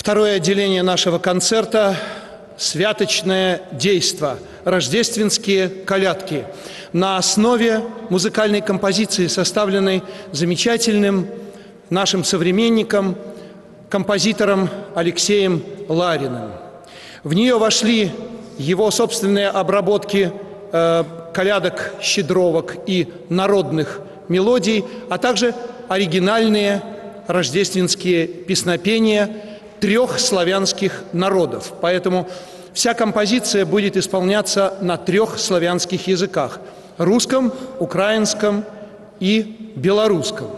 Второе отделение нашего концерта – святочное действо, рождественские колядки на основе музыкальной композиции, составленной замечательным нашим современником, композитором Алексеем Лариным. В нее вошли его собственные обработки колядок, щедровок и народных мелодий, а также оригинальные рождественские песнопения трех славянских народов. Поэтому вся композиция будет исполняться на трех славянских языках – русском, украинском и белорусском.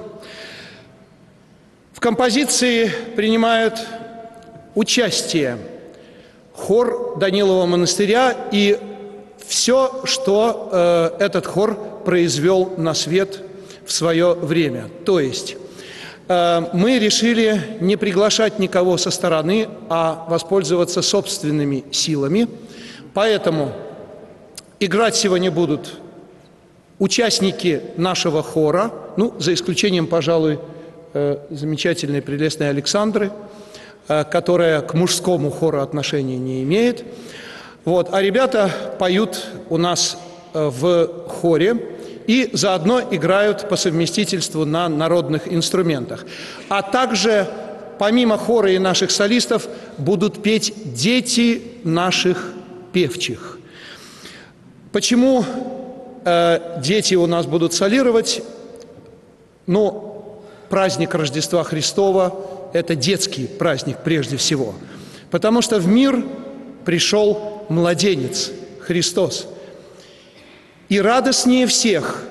В композиции принимают участие хор Данилова монастыря и все, что этот хор произвел на свет в свое время. То есть мы решили не приглашать никого со стороны, а воспользоваться собственными силами. Поэтому играть сегодня будут участники нашего хора, ну, за исключением, пожалуй, замечательной, прелестной Александры, которая к мужскому хору отношения не имеет. Вот. А ребята поют у нас в хоре и заодно играют по совместительству на народных инструментах. А также, помимо хора и наших солистов, будут петь дети наших певчих. Почему дети у нас будут солировать? Ну, праздник Рождества Христова – это детский праздник прежде всего, потому что в мир пришел младенец Христос. И радостнее всех,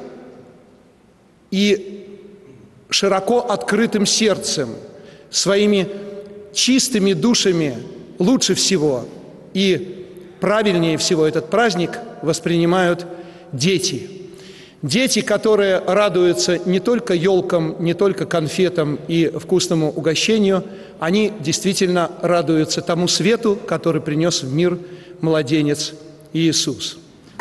и широко открытым сердцем, своими чистыми душами лучше всего и правильнее всего этот праздник воспринимают дети. Дети, которые радуются не только елкам, не только конфетам и вкусному угощению, они действительно радуются тому свету, который принес в мир младенец Иисус.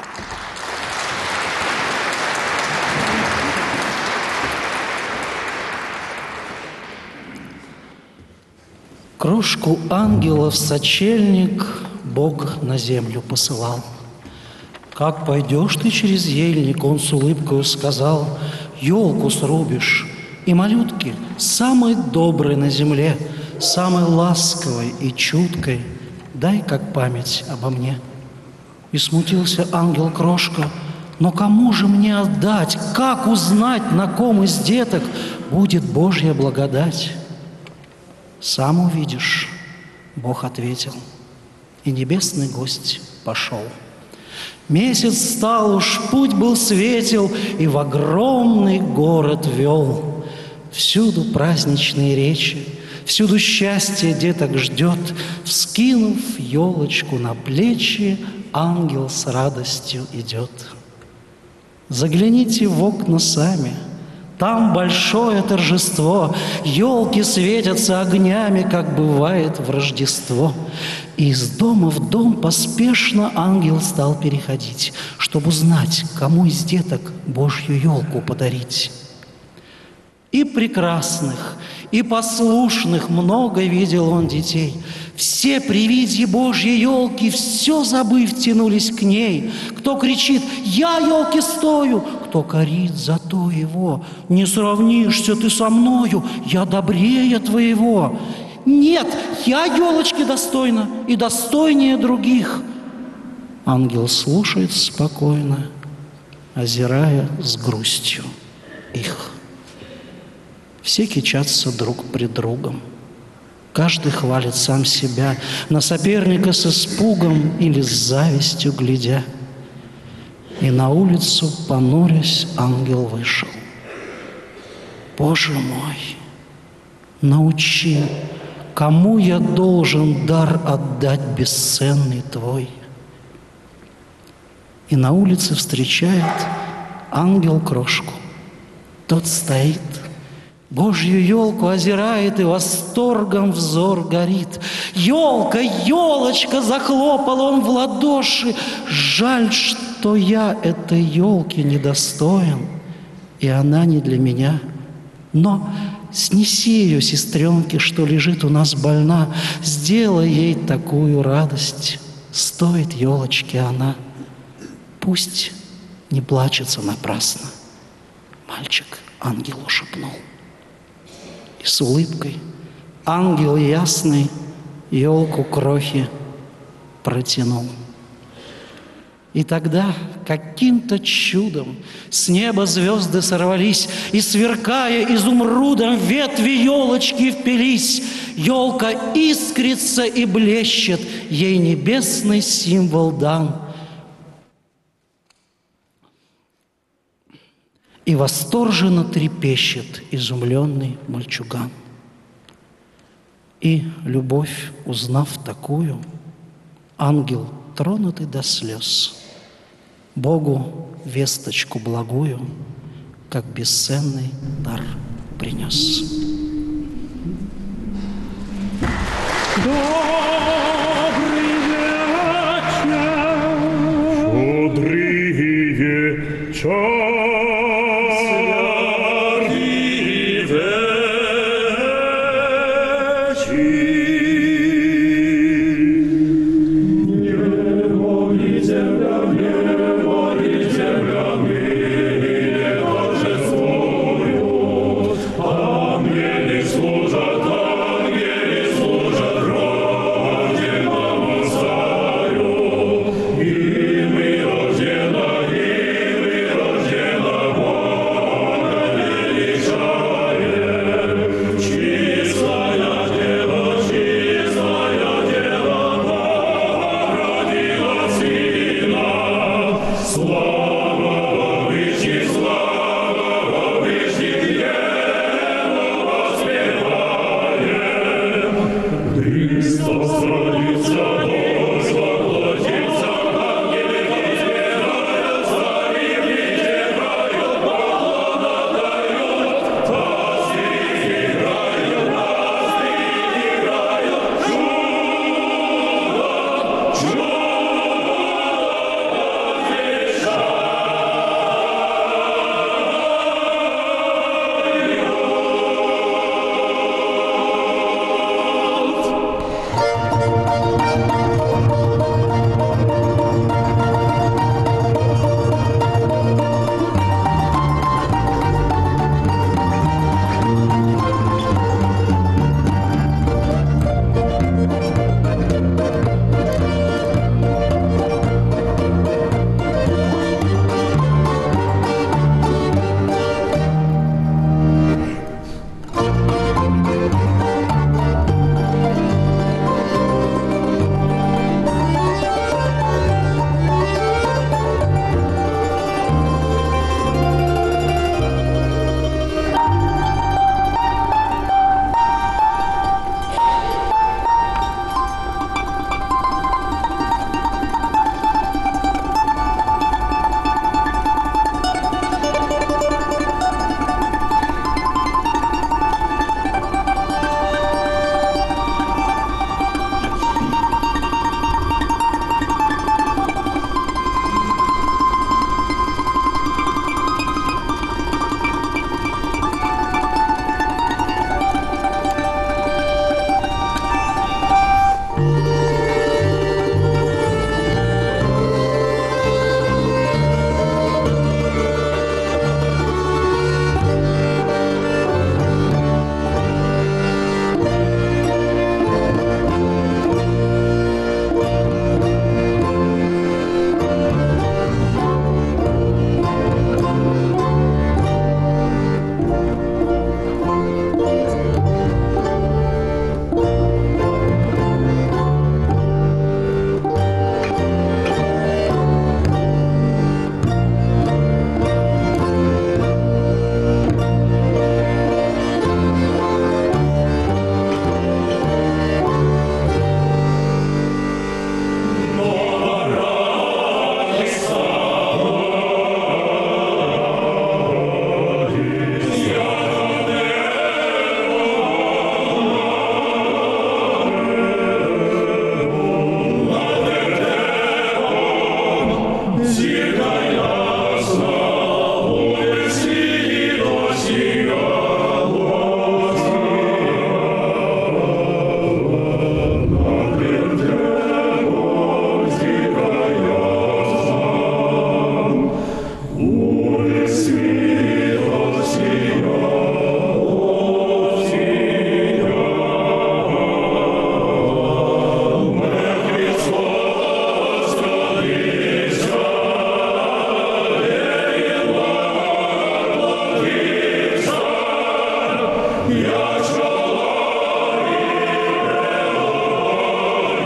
Крошку ангела в сочельник Бог на землю посылал. «Как пойдешь ты через ельник, он с улыбкою сказал, елку срубишь, и малютки самой доброй на земле, самой ласковой и чуткой, дай как память обо мне». И смутился ангел Крошка, но кому же мне отдать, как узнать, на ком из деток будет Божья благодать? «Сам увидишь», — Бог ответил, и небесный гость пошел. Месяц стал уж, путь был светел, и в огромный город вел. Всюду праздничные речи, всюду счастье деток ждет. Вскинув елочку на плечи, ангел с радостью идет. Загляните в окна сами, там большое торжество, елки светятся огнями, как бывает в Рождество. И из дома в дом поспешно ангел стал переходить, чтобы узнать, кому из деток Божью елку подарить. И прекрасных, и послушных много видел он детей. Все при виде Божьей елки, все забыв, тянулись к ней. Кто кричит: «Я елки стою!» Кто корит: «Зато его! Не сравнишься ты со мною, я добрее твоего!» «Нет, я елочки достойна и достойнее других!» Ангел слушает спокойно, озирая с грустью их. Все кичатся друг пред другом. Каждый хвалит сам себя, на соперника с испугом или с завистью глядя. И на улицу, понурясь, ангел вышел. «Боже мой, научи, кому я должен дар отдать бесценный Твой?» И на улице встречает ангел Крошку. Тот стоит, Божью елку озирает, и восторгом взор горит. «Елка, елочка!» — захлопал он в ладоши. «Жаль, что я этой елки недостоин, и она не для меня. Но снеси ее, сестренке, что лежит у нас больна, сделай ей такую радость, стоит елочке она. Пусть не плачется напрасно, мальчик ангелу шепнул. И с улыбкой ангел ясный елку крохи протянул. И тогда каким-то чудом с неба звезды сорвались, и, сверкая изумрудом, ветви елочки впились. Елка искрится и блещет, ей небесный символ дан. И восторженно трепещет изумленный мальчуган. И любовь, узнав такую, ангел, тронутый до слез, Богу весточку благую, как бесценный дар принес. Добрый вечер,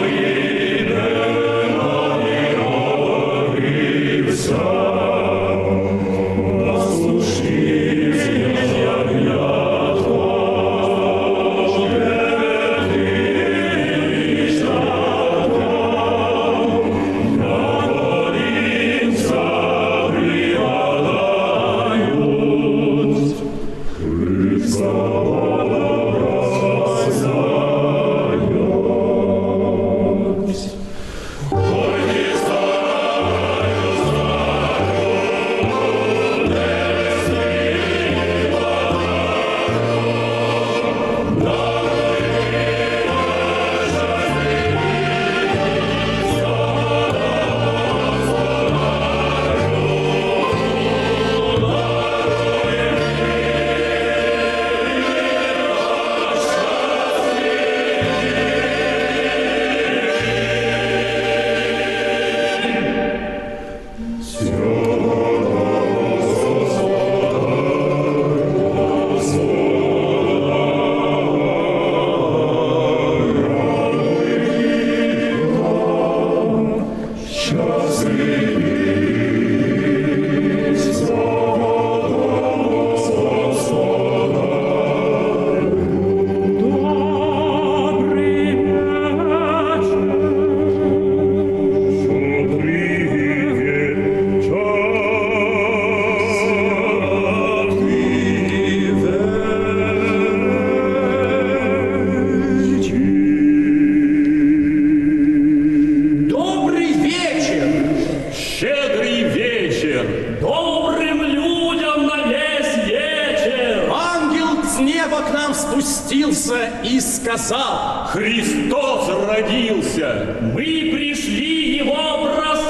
спустился и сказал: Христос родился! Мы пришли Его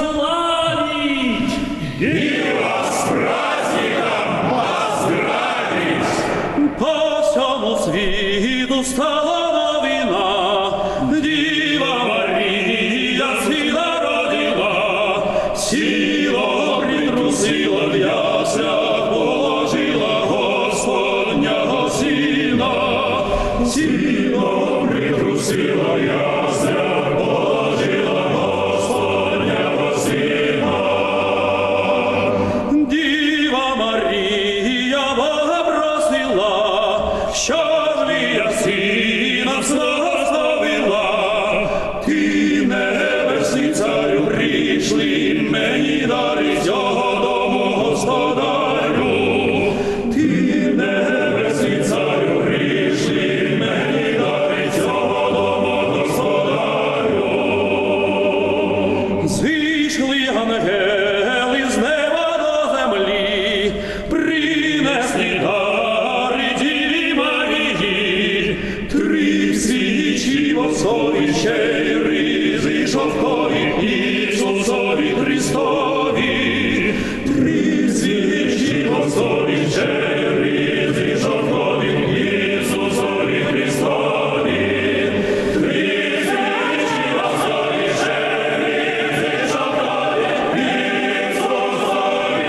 прославить! И вас с праздником поздравить! По всему свету стала новина, Дива Мария сына родила, сила притрусила в яслях, положила Господня сына, сила притрусила в яслях, положила Господня сына. Дива Мария вопросила, що ж ви я сина благословила? Ти, небесний царю, прийшли мені дарить його дому господарю. Ти, небесний царю, прийшли мені дарить його дому господарю. Зійшли ангели з неба до землі, принесли дари Діві Марії, 3 свічі воскові, ще й ризи шовкові, Ісусові Христові. 3 свічі воскові, ще й ризи шовкові, Ісусові Христові. 3 свічі воскові, ще й ризи шовкові, Ісусові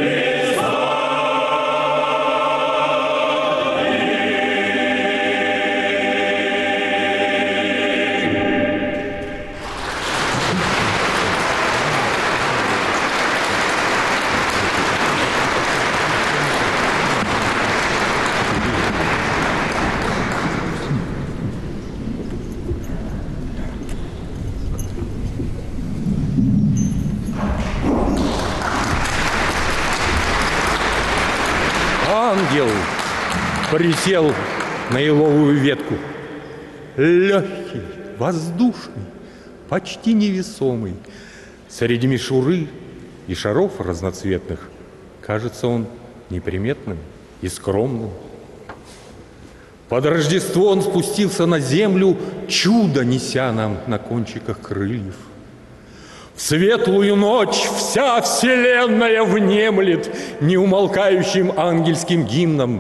Ангел присел на еловую ветку. Легкий, воздушный, почти невесомый. Среди мишуры и шаров разноцветных кажется он неприметным и скромным. Под Рождество он спустился на землю, чудо неся нам на кончиках крыльев. В светлую ночь вся вселенная внемлет неумолкающим ангельским гимном.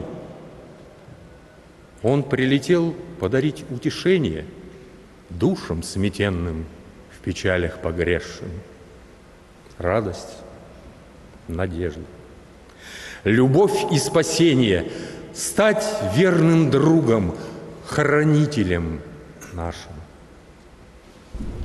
Он прилетел подарить утешение душам сметенным, в печалях погрязшим. Радость, надежда, любовь и спасение, стать верным другом, хранителем нашим.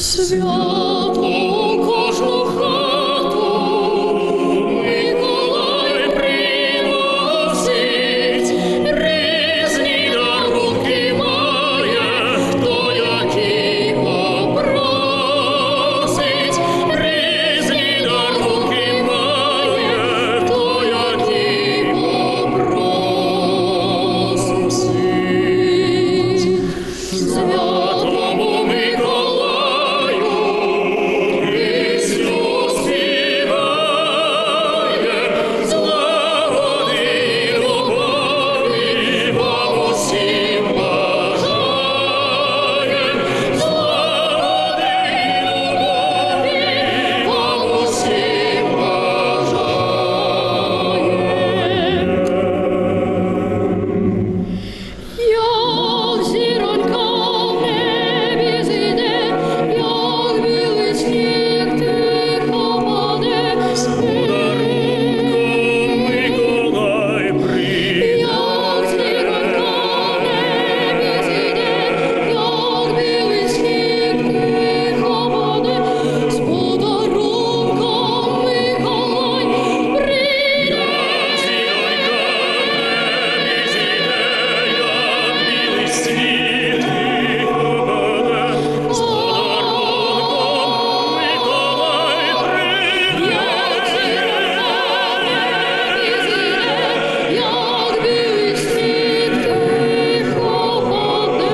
Свято кожну хату Миколай приносить, різні дарунки має, хто який попросить, різні дарунки має, хто який попросить. Святому Миколаю пісню співає, злагоди й любові вам усім бажає, злагоди й любові вам усім бажає. Як зіронька в небі зійде, як білий сніг тихо паде, Миколай прийде. як зіронька в небі зійде, як білий сніг тихо паде, з подарунком Миколай прийде. Як білий сніг тихо паде,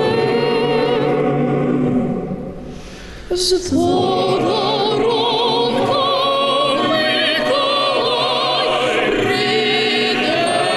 з подарунком Миколай прийде.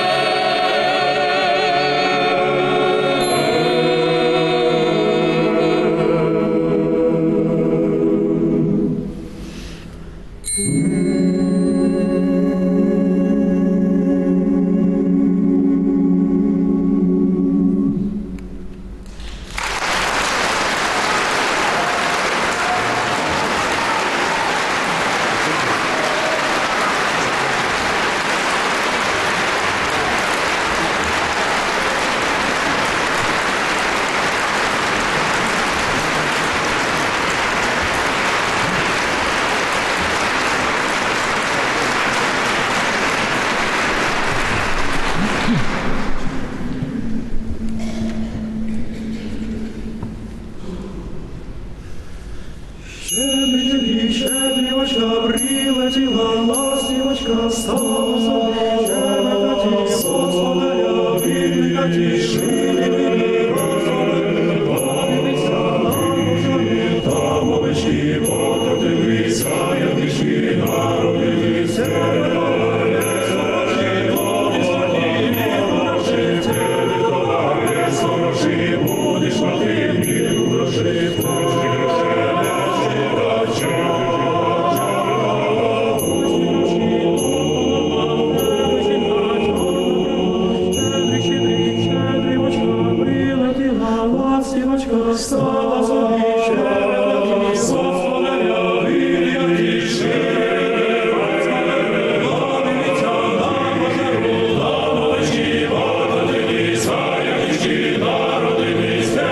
Щедрівочка прилетіла, ластівочка стала, щебетаті, Господаря відвікаті, шили розори, подивися на рожові, там овечки покотилися, як пішки народилися. Будеш мати міру грошей, стала собі щебетаті, Господаря відвікаті, шили розори, подивися на кожеру, там овечки покотилися, як пішки народилися.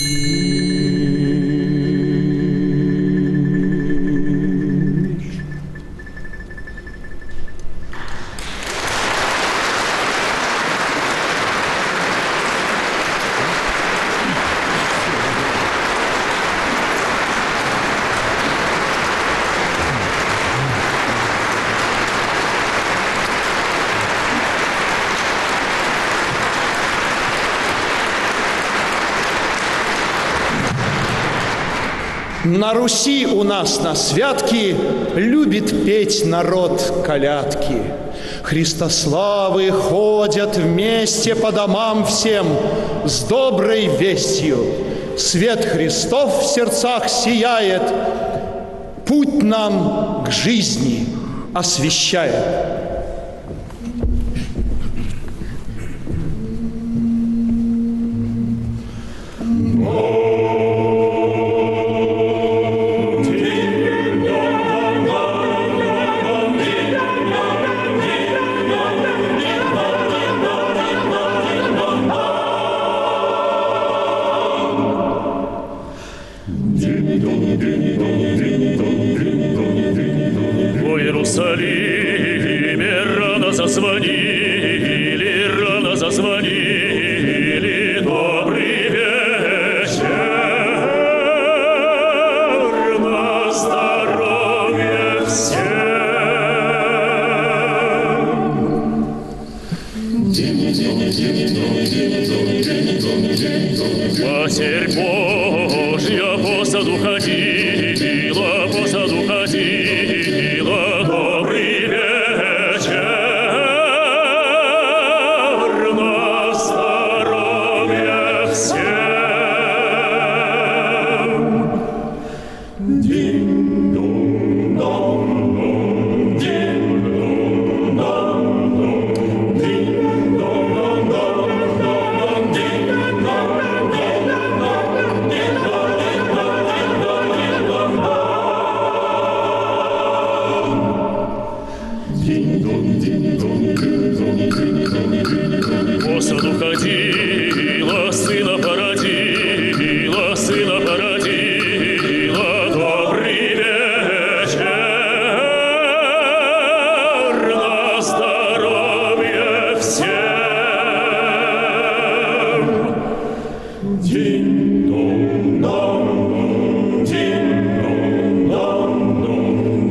На Руси у нас на святки любит петь народ колядки. Христославы ходят вместе по домам всем с доброй вестью. Свет Христов в сердцах сияет, путь нам к жизни освещает. В Иерусалиме рано зазвонили, добрый вечер, на здоровье всем. Матерь Божья по саду ходила, добрый вечер, на здоровье всем. По саду ходила, сына породила, добрый вечер, на здоровье всем. Динь-дон-дон, динь-дон-дон,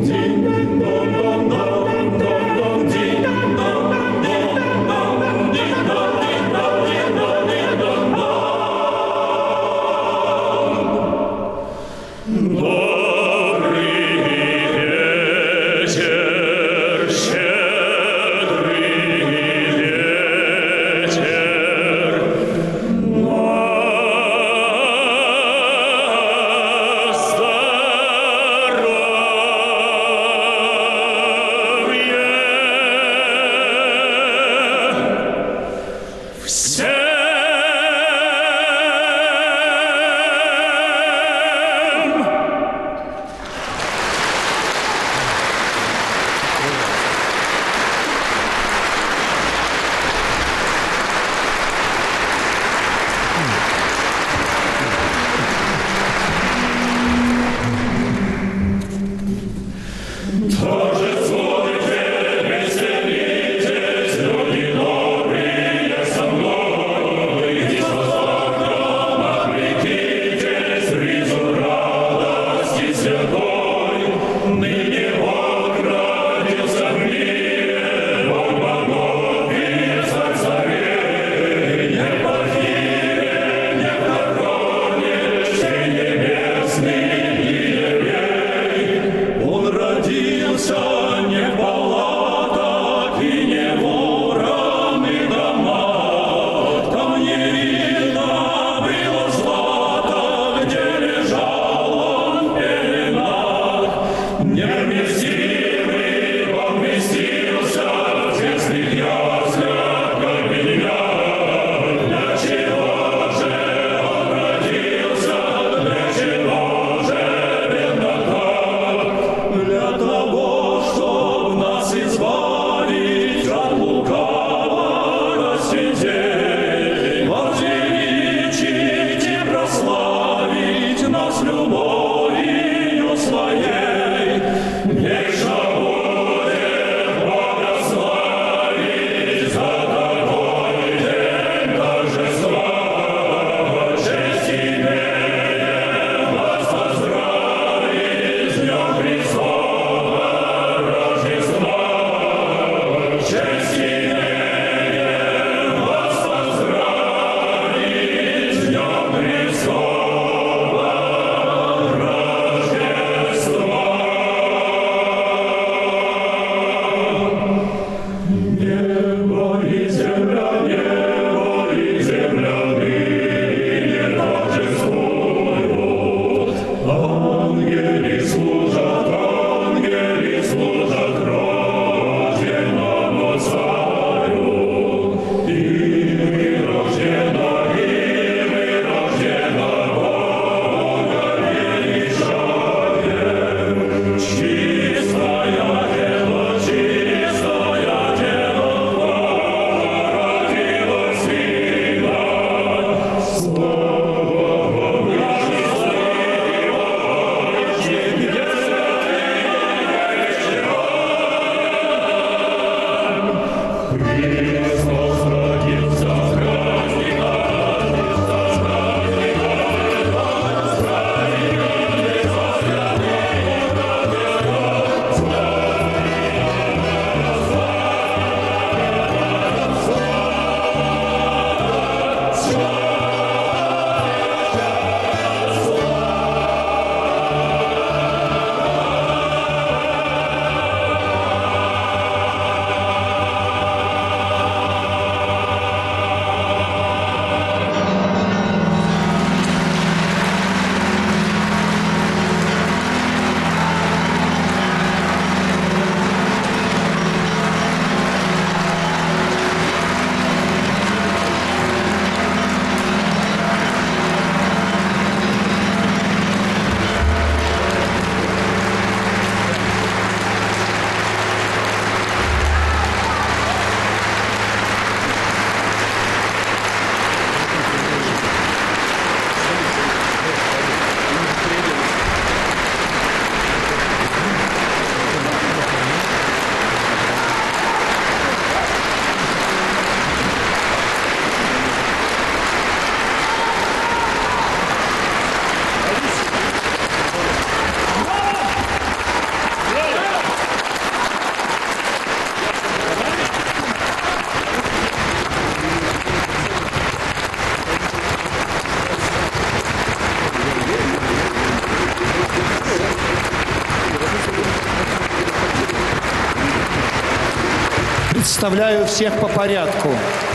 Представляю всех по порядку.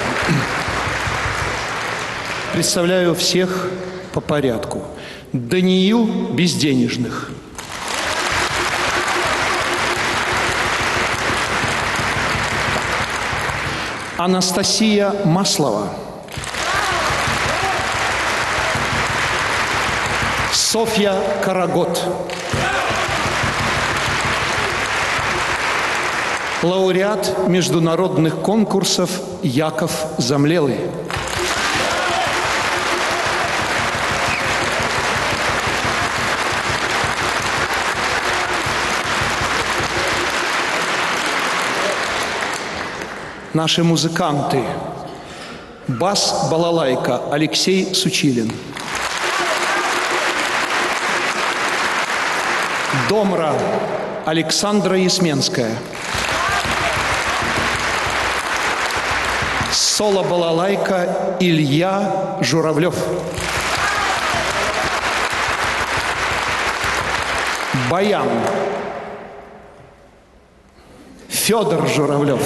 Представляю всех по порядку. Даниил Безденежных. Анастасия Маслова. Софья Карагот. Лауреат международных конкурсов Яков Замлелый. Наши музыканты. Бас-балалайка Алексей Сучилин. Домра Александра Ясменская. Соло-балалайка Илья Журавлев. Баян Федор Журавлев.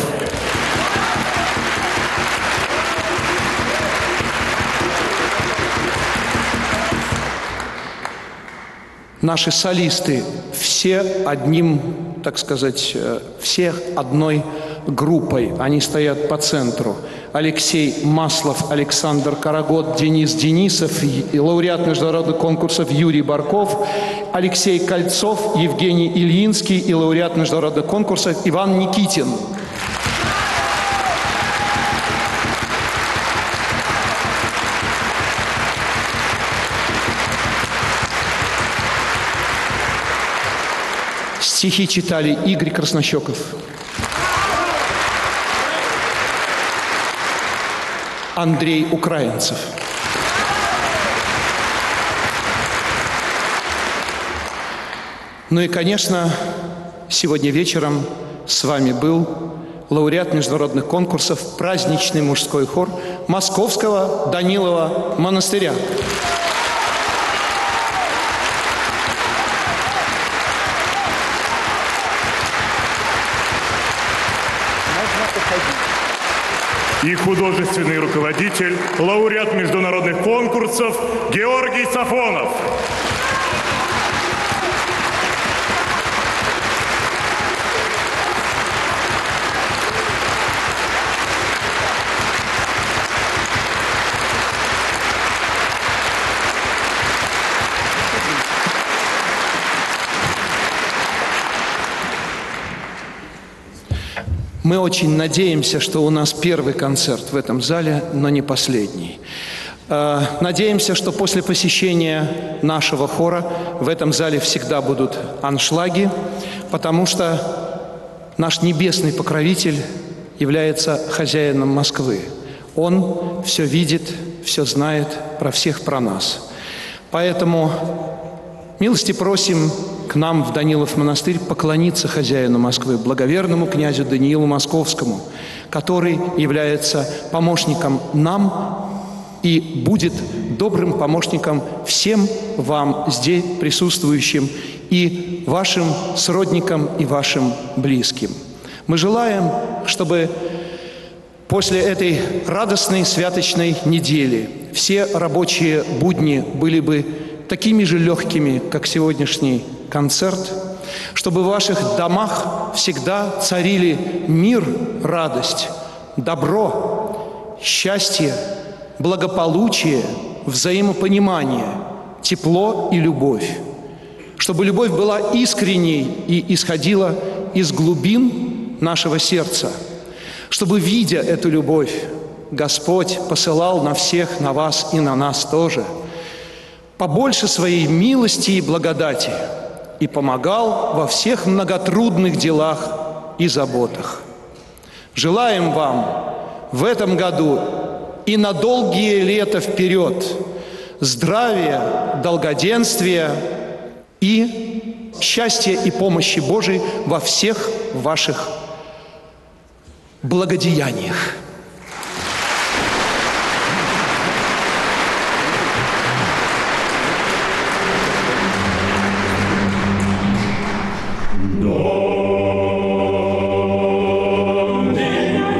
Наши солисты все одним, так сказать, все одной группой. Они стоят по центру. Алексей Маслов, Александр Карагот, Денис Денисов, и лауреат международных конкурсов Юрий Барков, Алексей Кольцов, Евгений Ильинский и лауреат международных конкурсов Иван Никитин. Стихи читали Игорь Краснощеков. Андрей Украинцев. Ну и, конечно, сегодня вечером с вами был лауреат международных конкурсов праздничный мужской хор Московского Данилова монастыря. И художественный руководитель, лауреат международных конкурсов Георгий Сафонов. Мы очень надеемся, что у нас первый концерт в этом зале, но не последний. Надеемся, что после посещения нашего хора в этом зале всегда будут аншлаги, потому что наш небесный покровитель является хозяином Москвы. Он все видит, все знает про всех, про нас. Поэтому милости просим к нам в Данилов монастырь поклониться хозяину Москвы, благоверному князю Даниилу Московскому, который является помощником нам и будет добрым помощником всем вам здесь присутствующим и вашим сродникам и вашим близким. Мы желаем, чтобы после этой радостной святочной недели все рабочие будни были бы такими же легкими, как сегодняшний концерт, чтобы в ваших домах всегда царили мир, радость, добро, счастье, благополучие, взаимопонимание, тепло и любовь. Чтобы любовь была искренней и исходила из глубин нашего сердца. Чтобы, видя эту любовь, Господь посылал на всех, на вас и на нас тоже побольше своей милости и благодати и помогал во всех многотрудных делах и заботах. Желаем вам в этом году и на долгие лета вперед здравия, долгоденствия и счастья и помощи Божией во всех ваших благодеяниях. Дом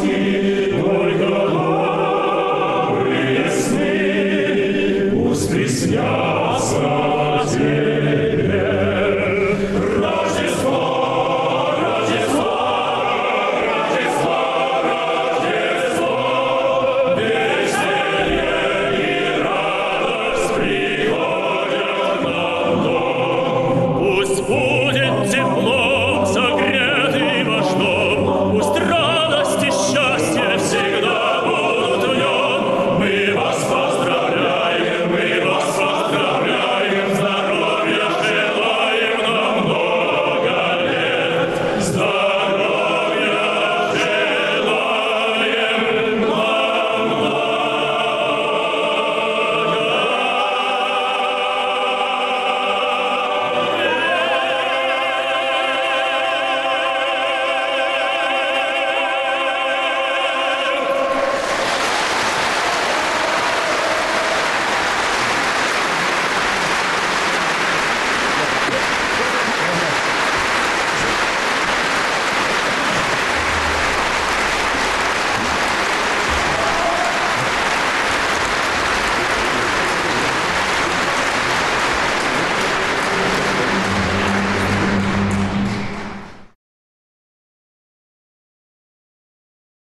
Господи,